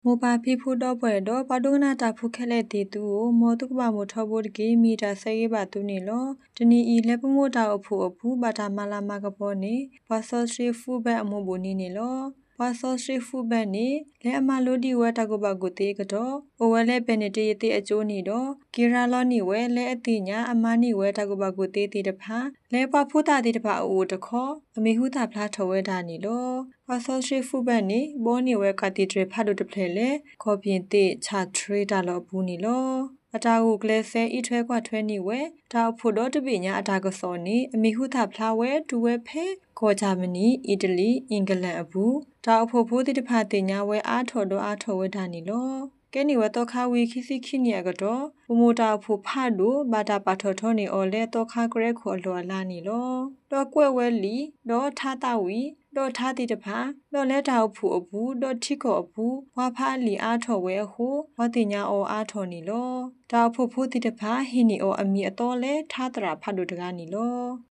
မိုဘာဖိဖူတော့ပွဲတော့ပဒုကနာတာဖုခဲလက်တီတူမောတုကဘာမထဘောကေမီတာဆေဘာတူနေလောတနီဤလက်ပမိုတာအဖူဘာတာမလာမကပေါ်နေဘာဆောစရီဖူဘဲအမဘိုနီနေလောဘာဆောစရီဖူဘဲနေလဲအမလိုဒီဝဲတကဘကိုတေကတော့အိုဝဲလဲပနေတေတေအကျိုးနေတော့ဂီရာလောနီဝဲလဲအတိညာအမနီဝဲတကဘကိုတေတေတဖာလဲပဖူတာတေတဖာအိုတခောအမေဟုတာဖလားထဝဲတာနေလောဘာဆောစရီဖူဘဲနေဘောနေဝဲကတိတရဖတ်လို့တဖလဲလဲခေါ်ပြင်းတေချာထရေတာလောဘူးနေလောအတာကိုကလဲဆဲဤထွဲကွာထွဲနေဝဲဒါဖို့တော့တပိညာအတာကစောနေအမေဟုတာဖလားဝဲဒူဝဲဖဲခေါ်ဂျာမနီအီတလီအင်္ဂလန်အဘူးဒါအဖို့ဖို့တိတဖာတင်ညာဝဲအားထော်တော့အားထော်ဝဲတာနေလောကဲနေဝတော့ခါဝီခိစီခိနီယကတော့ပမိုတာဖို့ဖတ်လို့ဘာတာပါထော်ထော်နေအော်လဲတော့ခါကရဲခေါ်လော်လာနေလောတော့ကွဲ့ဝဲလီတော့ထားတာဝီတော့ထားတိတဖာတော့လဲတာဖူအဘူးတော့ထိခေါ်အဘူးဝါဖာလီအားထော်ဝဲဟုဝတိညာအော်အားထော်နေလောဒါဖို့ဖို့တိတဖာဟင်းနီအော်အမီအတော်လဲထားတရာဖတ်လို့တကားနေလော